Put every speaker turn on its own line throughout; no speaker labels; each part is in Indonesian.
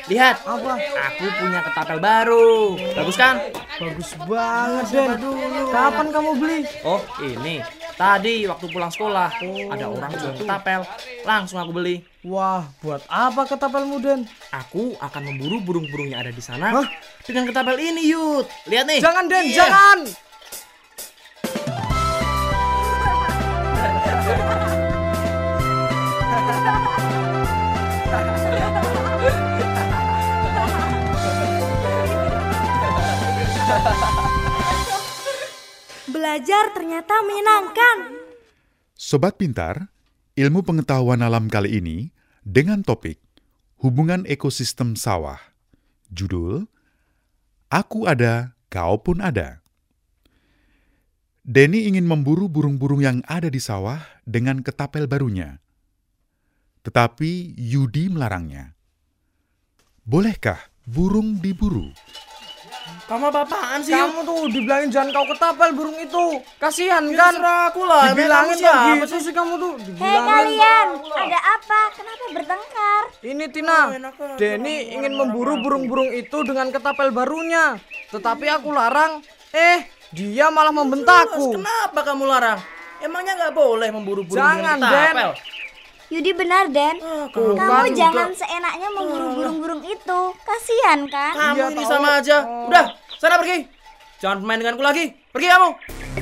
lihat.
Apa?
Aku punya ketapel baru. Bagus kan?
Bagus banget, Den. Kapan kamu beli?
Oh, ini. Tadi waktu pulang sekolah, ada orang jual ketapel. Langsung aku beli.
Wah, buat apa ketapelmu, Den?
Aku akan memburu burung-burung yang ada di sana
Hah?
dengan ketapel ini, Yud. Lihat nih.
Jangan, Den,
Iya.
jangan!
Belajar ternyata menyenangkan.
Sobat Pintar, ilmu pengetahuan alam kali ini dengan topik hubungan ekosistem sawah. Judul, Aku ada, kau pun ada. Denny ingin memburu burung-burung yang ada di sawah dengan ketapel barunya. Tetapi Yudi melarangnya. Bolehkah burung diburu?
Kamu apaan sih, Yud?
Kamu tuh dibilangin jangan kau ketapel burung itu. Kasihan kan?
Terserah aku lah.
Dibilangin
Emang kamu
kok
siapa
gitu sih kamu tuh.
Hei
Dibilangin.
kalian, ada apa? Kenapa bertengkar?
Ini Tina, Denny ingin memburu burung-burung itu dengan ketapel barunya. Tetapi aku larang. Dia malah membentakku.
Kenapa kamu larang? Emangnya nggak boleh memburu burung
Jangan,
dengan ketapel?
Yudi benar, Den.
Tuh,
Kamu
kan
jangan
juga.
seenaknya memburu burung-burung itu. Kasihan kan?
Kamu
Iya,
ini
tahu.
sama aja. Udah, sana pergi. Jangan main denganku lagi. Pergi kamu.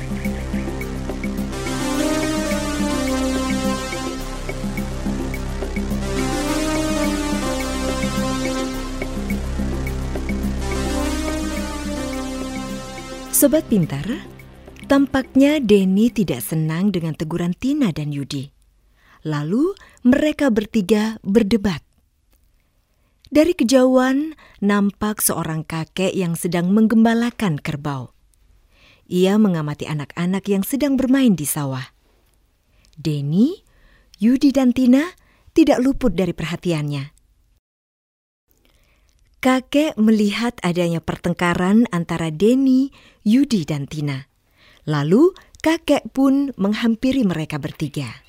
Sobat Pintar, tampaknya Denny tidak senang dengan teguran Tina dan Yudi. Lalu mereka bertiga berdebat. Dari kejauhan nampak seorang kakek yang sedang menggembalakan kerbau. Ia mengamati anak-anak yang sedang bermain di sawah. Denny, Yudi dan Tina tidak luput dari perhatiannya. Kakek melihat adanya pertengkaran antara Denny, Yudi, dan Tina. Lalu kakek pun menghampiri mereka bertiga.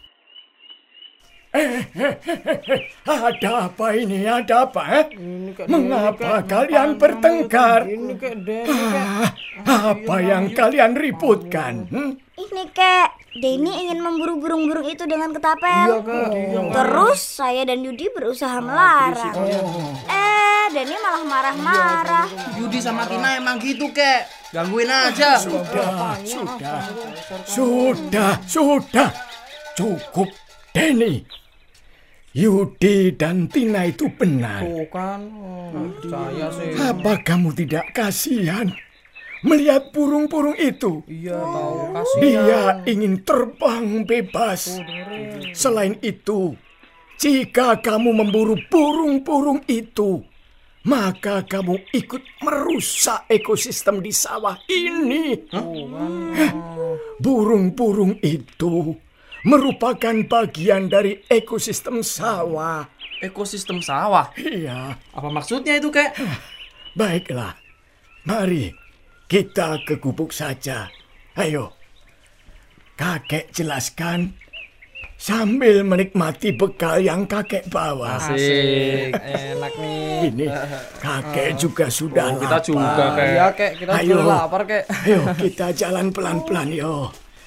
Ada apa ini? Ada apa?
Ini kayak
Mengapa
Denny,
kalian
kayak
bertengkar?
Ini kayak Denny, kayak.
Apa yang kalian ributkan?
Ini kek, Denny ingin memburu burung-burung itu dengan ketapel. Terus saya dan Yudi berusaha melarang. Denny malah marah-marah.
Yudi sama Tina emang gitu, kek. Gangguin aja.
Sudah. Cukup, Denny. Yudi dan Tina itu benar.
Tuh kan, saya sih.
Apa kamu tidak kasihan melihat burung-burung itu?
Iya tahu, kasihan.
Dia ingin terbang bebas. Selain itu, jika kamu memburu burung-burung itu, maka kamu ikut merusak ekosistem di sawah ini. Burung-burung itu merupakan bagian dari ekosistem sawah.
Ekosistem sawah.
Iya,
Apa maksudnya itu, kek?
baiklah. Mari kita ke gubuk saja. Ayo, kakek jelaskan sambil menikmati bekal yang kakek bawa.
Asik.
Enak nih.
Ini kakek juga sudah
Kita
lapar.
juga, kek.
Iya kek, kita
Ayo.
juga lapar kek.
Ayo kita jalan pelan-pelan yo.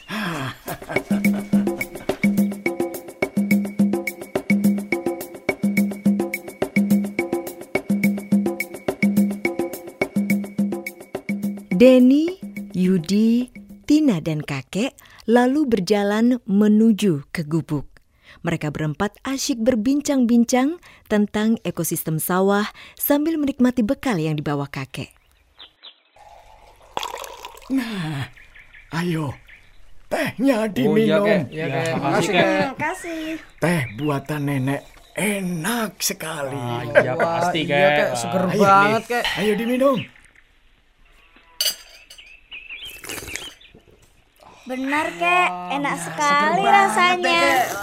Denny, Yudi, Tina, dan kakek lalu berjalan menuju ke gubuk. Mereka berempat asyik berbincang-bincang tentang ekosistem sawah sambil menikmati bekal yang dibawa kakek.
Ayo, tehnya
Iya
diminum.
kek, iya kek.
makasih,
Makasih
Kek.
kek.
Kasih.
Teh buatan nenek enak sekali.
Iya,
Wah,
pasti,
iya
kek.
kek, seger
Ayo,
banget
nih.
kek.
Ayo diminum.
Benar kek, enak sekali rasanya.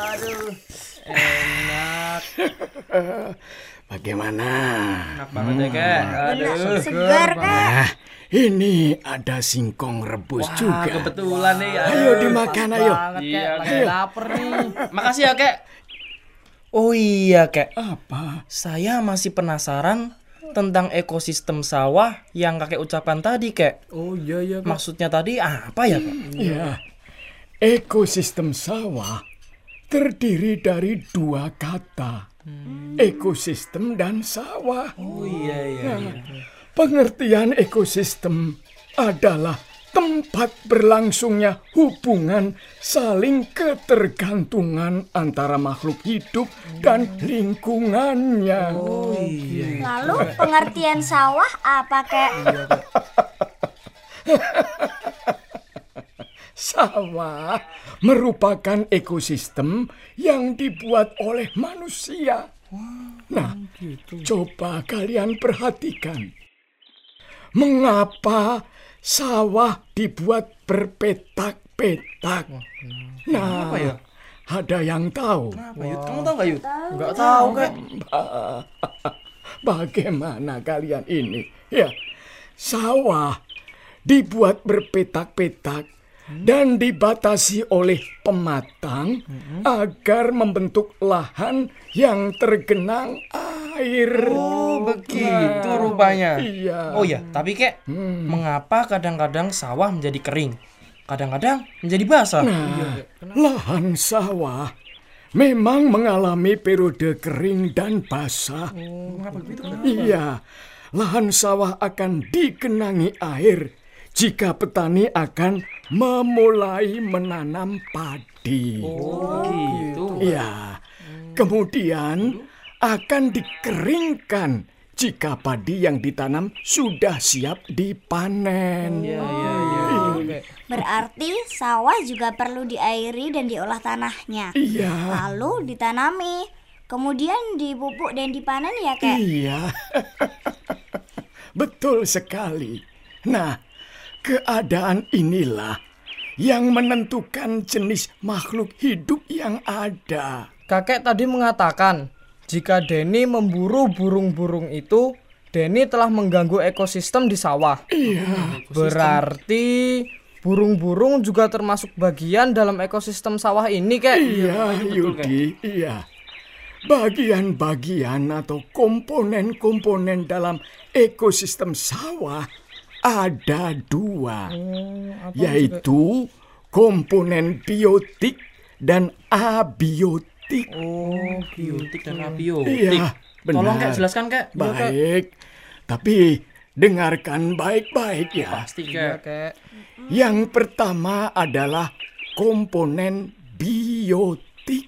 Enak.
Bagaimana?
Enak banget ya, kek.
Benar,
Aduh.
segar kek.
Nah, ini ada singkong rebus
Wah,
juga.
kebetulan nih.
Ayo dimakan, ayo.
Banget kek,
Iya,
lagi
Kek.
lapar nih.
Makasih ya, kek. Oh iya, Kek.
Apa?
Saya masih penasaran tentang ekosistem sawah yang kakek ucapkan tadi, Kek.
Oh iya, Kak.
Maksudnya tadi apa ya, Kak?
Ya, ekosistem sawah terdiri dari dua kata. Ekosistem dan sawah.
Oh iya.
Pengertian ekosistem adalah tempat berlangsungnya hubungan saling ketergantungan antara makhluk hidup dan lingkungannya.
Lalu pengertian sawah apa, Kek?
Sawah merupakan ekosistem yang dibuat oleh manusia. Nah, coba kalian perhatikan. Mengapa sawah dibuat berpetak-petak? Nah,
Apa ya?
ada yang tahu?
Apa, Yud? Kamu tahu nggak, Yud?
Nggak tahu, Kak.
Bagaimana kalian ini? Ya, sawah dibuat berpetak-petak dan dibatasi oleh pematang agar membentuk lahan yang tergenang air.
Oh, begitu rupanya.
Iya.
Oh ya, tapi Kek, mengapa kadang-kadang sawah menjadi kering? Kadang-kadang menjadi basah.
Nah, lahan sawah memang mengalami periode kering dan basah.
Mengapa begitu?
Iya, lahan sawah akan digenangi air jika petani akan memulai menanam padi.
Oh, begitu.
Iya, kemudian akan dikeringkan jika padi yang ditanam sudah siap dipanen.
Berarti sawah juga perlu diairi dan diolah tanahnya.
Iya.
Lalu ditanami, kemudian dipupuk dan dipanen ya, Kek?
Iya, betul sekali. Nah, keadaan inilah yang menentukan jenis makhluk hidup yang ada.
Kakek tadi mengatakan, jika Denny memburu burung-burung itu, Denny telah mengganggu ekosistem di sawah.
Iya,
Berarti burung-burung juga termasuk bagian dalam ekosistem sawah ini, Kek?
iya, Yudi, iya. Bagian-bagian atau komponen-komponen dalam ekosistem sawah ada dua, yaitu komponen biotik dan abiotik.
Oh, biotik dan abiotik.
Iya, benar.
Tolong Kek, jelaskan Kek.
Baik, tapi dengarkan baik-baik ya.
Pasti
Iya,
Kek.
Kek.
Yang pertama adalah komponen biotik.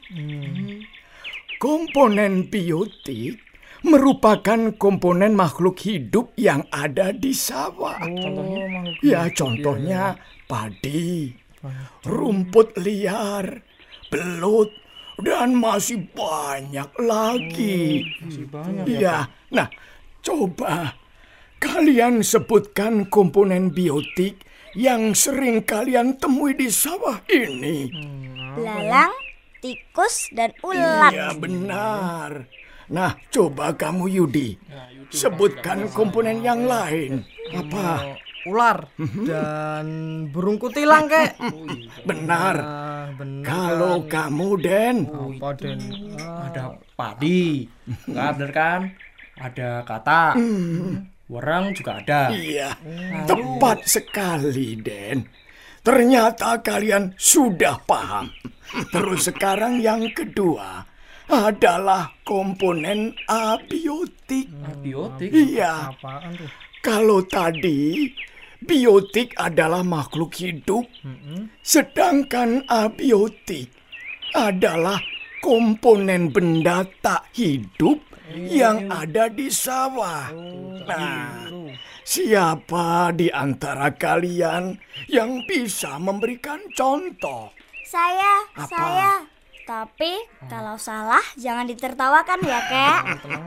Komponen biotik merupakan komponen makhluk hidup yang ada di sawah. Ya, contohnya padi, rumput liar, belut, dan masih banyak lagi.
Masih banyak.
Ya, nah, coba kalian sebutkan komponen biotik yang sering kalian temui di sawah ini.
Belalang, tikus, dan ulat.
Iya, benar. Nah, coba kamu Yudi, sebutkan komponen yang lain. Apa?
Ular dan burung kutilang, Kek.
Benar.
Ah, benar.
Kalau kamu, Den,
Apa, Den?
Ada padi. Nggak bener kan? Ada kata. Wereng juga ada.
iya, tepat sekali, Den. Ternyata kalian sudah paham. Terus sekarang yang kedua adalah komponen abiotik.
Abiotik.
Iya,
Apaan tuh?
kalau tadi biotik adalah makhluk hidup, sedangkan abiotik adalah komponen benda tak hidup yang ada di sawah. Nah, siapa di antara kalian yang bisa memberikan contoh?
Saya.
Apa?
Tapi kalau salah jangan ditertawakan ya, Kek.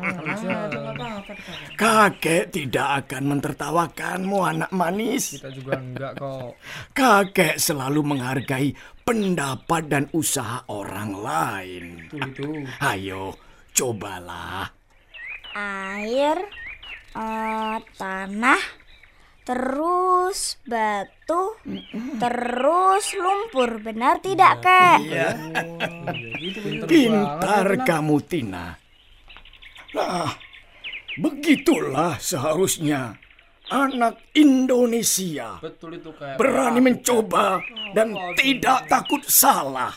Kakek tidak akan mentertawakanmu, anak manis.
Kita juga enggak kok.
Kakek selalu menghargai pendapat dan usaha orang lain.
Itu.
Ayo, cobalah.
Air, tanah, terus batu, terus lumpur. Benar tidak, Kek?
Iya. Pintar kamu, Tina. Nah, begitulah seharusnya anak Indonesia.
Betul itu, Kek.
Berani mencoba dan tidak takut salah.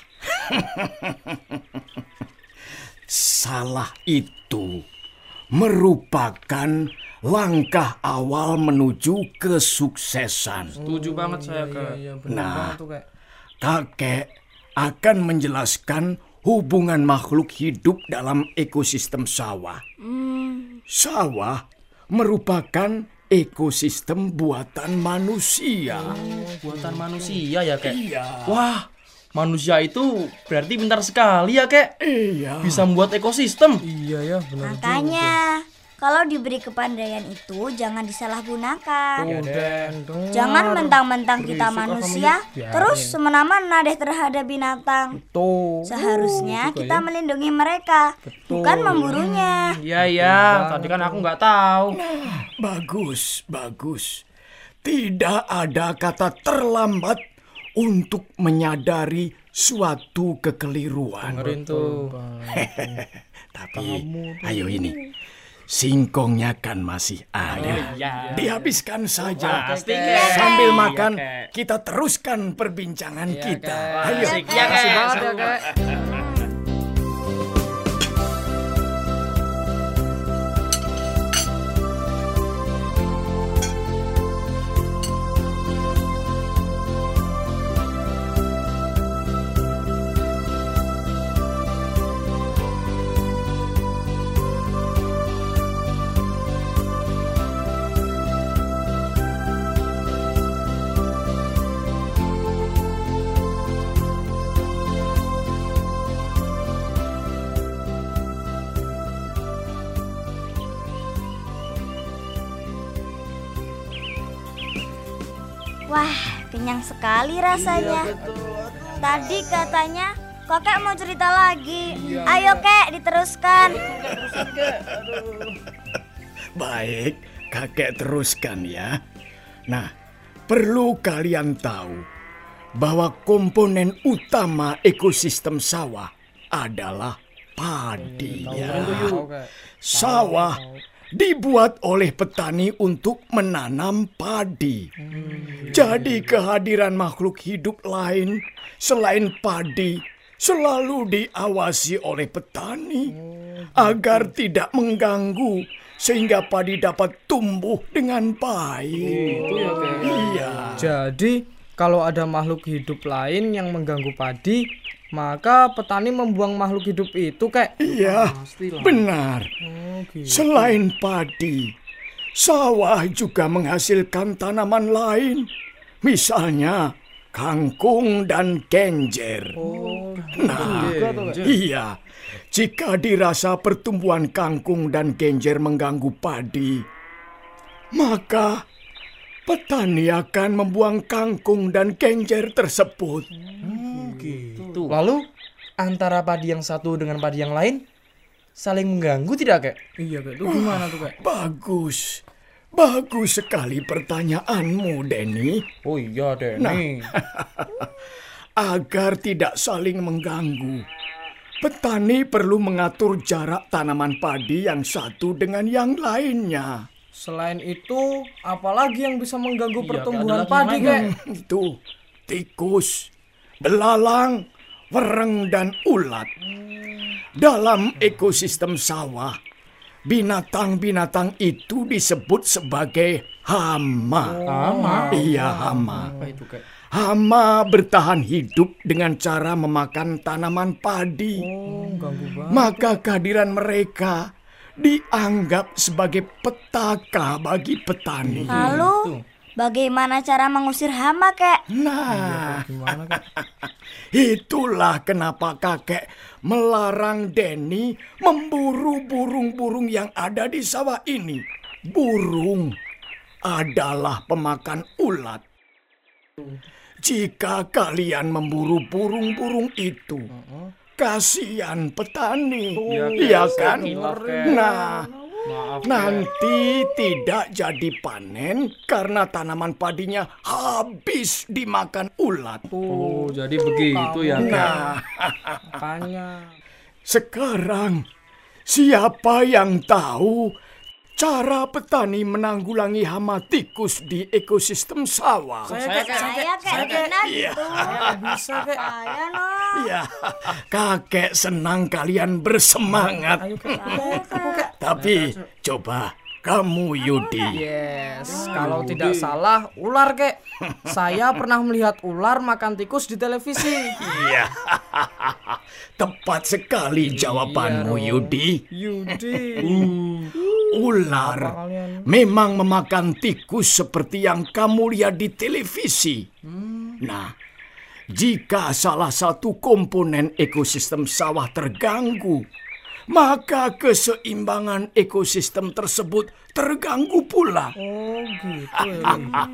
Salah itu merupakan langkah awal menuju kesuksesan.
Setuju banget saya, Kak.
Nah, kakek akan menjelaskan hubungan makhluk hidup dalam ekosistem sawah. Sawah merupakan ekosistem buatan manusia.
Buatan manusia ya, Kek?
Iya.
Wah, manusia itu berarti pintar sekali ya, Kek.
Iya.
Bisa membuat ekosistem.
Iya ya, benar.
Makanya, kalau diberi kepandaian itu jangan disalahgunakan.
Dan
Jangan mentang-mentang kita manusia, terus semena-mena deh terhadap binatang.
tuh.
Seharusnya kita melindungi mereka, bukan memburunya.
Iya, tadi kan aku nggak tahu.
Bagus, bagus. Tidak ada kata terlambat untuk menyadari suatu kekeliruan.
Dengerin tuh.
Tapi, ayo ini. Singkongnya kan masih ada.
Iya.
Dihabiskan saja.
Pasti, Kek.
Sambil
Iya,
makan,
Kek.
kita teruskan perbincangan kita. Ayo.
Asik ya, Kek.
Makasih banget ya, Kek.
Wah, kenyang sekali rasanya. Tadi katanya kakek mau cerita lagi. Ayo, Kek, diteruskan.
Baik, kakek teruskan ya. Nah, perlu kalian tahu bahwa komponen utama ekosistem sawah adalah padi. Ya. Sawah dibuat oleh petani untuk menanam padi. Jadi kehadiran makhluk hidup lain selain padi selalu diawasi oleh petani agar tidak mengganggu sehingga padi dapat tumbuh dengan baik. Iya.
Jadi, kalau ada makhluk hidup lain yang mengganggu padi, maka petani membuang makhluk hidup itu, Kek.
Iya, benar. Selain padi, sawah juga menghasilkan tanaman lain. Misalnya, kangkung dan genjer. Nah, iya. Jika dirasa pertumbuhan kangkung dan genjer mengganggu padi, maka petani akan membuang kangkung dan genjer tersebut.
Gitu.
Lalu, antara padi yang satu dengan padi yang lain saling mengganggu tidak, Kek? Iya, Kek. Itu gimana tuh, Kek?
Bagus. Bagus sekali pertanyaanmu, Denny.
Oh iya, Denny.
Agar tidak saling mengganggu, petani perlu mengatur jarak tanaman padi yang satu dengan yang lainnya.
Selain itu, apalagi yang bisa mengganggu
Iya,
pertumbuhan
ada lagi
padi,
yang
Kek?
Itu tikus, belalang, wereng, dan ulat. Dalam ekosistem sawah, binatang-binatang itu disebut sebagai hama.
Hama?
Iya, hama.
Apa itu, Kek?
Hama bertahan hidup dengan cara memakan tanaman padi.
Ganggu banget.
Maka kehadiran mereka dianggap sebagai petaka bagi petani.
Lalu, bagaimana cara mengusir hama, Kek?
Nah,
Gimana, Kek?
itulah kenapa kakek melarang Denny memburu burung-burung yang ada di sawah ini. Burung adalah pemakan ulat. Jika kalian memburu burung-burung itu, kasihan petani, iya kan?
Hilaf, Kek.
Nah,
Maaf, Kek.
Nanti tidak jadi panen karena tanaman padinya habis dimakan ulat.
Oh, jadi begitu ya, Kek.
Nah,
Makanya.
sekarang siapa yang tahu cara petani menanggulangi hama tikus di ekosistem sawah?
Saya Kek.
Iya.
Bisa, Kek.
Saya no.
Ya, kakek senang kalian bersemangat. Tapi coba kamu Yudi.
Yes, kalau tidak salah ular, Kek. Saya pernah melihat ular makan tikus di televisi.
Iya. Tepat sekali jawabanmu Yudi.
Yudi.
Ular memang memakan tikus seperti yang kamu lihat di televisi. Nah, jika salah satu komponen ekosistem sawah terganggu, maka keseimbangan ekosistem tersebut terganggu pula.
Oh, gitu ya.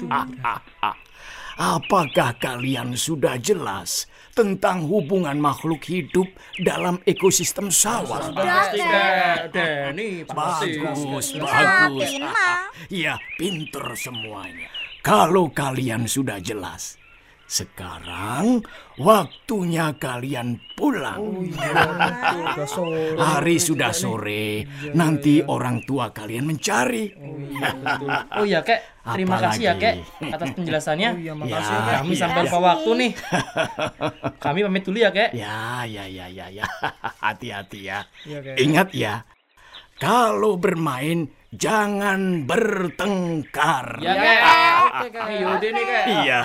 Apakah kalian sudah jelas tentang hubungan makhluk hidup dalam ekosistem sawah?
Denny, pasti.
Bagus,
Yakin
bagus.
mah.
Ya, pinter semuanya. Kalau kalian sudah jelas, sekarang waktunya kalian pulang.
Udah sore.
Hari sudah sore, nanti orang tua kalian mencari.
Oh iya, Kek. Terima
Apalagi?
kasih ya, Kek, atas penjelasannya.
Iya, makasih
Ya,
ya, Kek.
Kami sampai lupa waktu nih. Kami pamit dulu ya, Kek.
Ya. Hati-hati ya.
Iya, Kek.
Ingat ya, kalau bermain jangan bertengkar.
Ya, Kek.
Oke, Kek.
Yaudah nih, Kek.
Iya.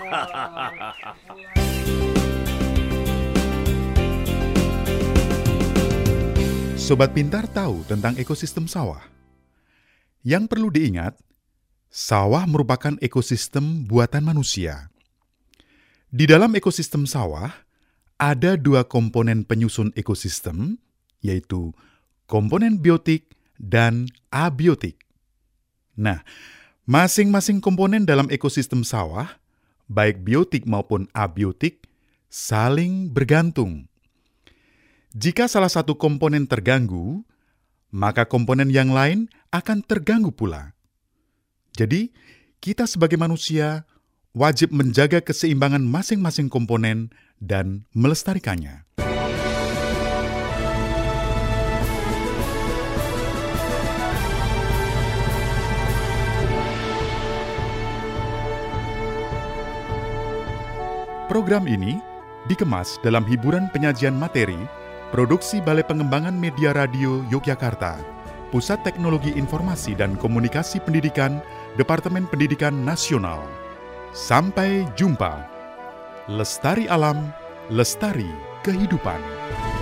Sobat Pintar tahu tentang ekosistem sawah? Yang perlu diingat, sawah merupakan ekosistem buatan manusia. Di dalam ekosistem sawah, ada dua komponen penyusun ekosistem, yaitu komponen biotik dan abiotik. Nah, masing-masing komponen dalam ekosistem sawah, baik biotik maupun abiotik, saling bergantung. Jika salah satu komponen terganggu, maka komponen yang lain akan terganggu pula. Jadi, kita sebagai manusia wajib menjaga keseimbangan masing-masing komponen dan melestarikannya. Program ini dikemas dalam hiburan penyajian materi produksi Balai Pengembangan Media Radio Yogyakarta, Pusat Teknologi Informasi dan Komunikasi Pendidikan, Departemen Pendidikan Nasional. Sampai jumpa. Lestari alam, lestari kehidupan.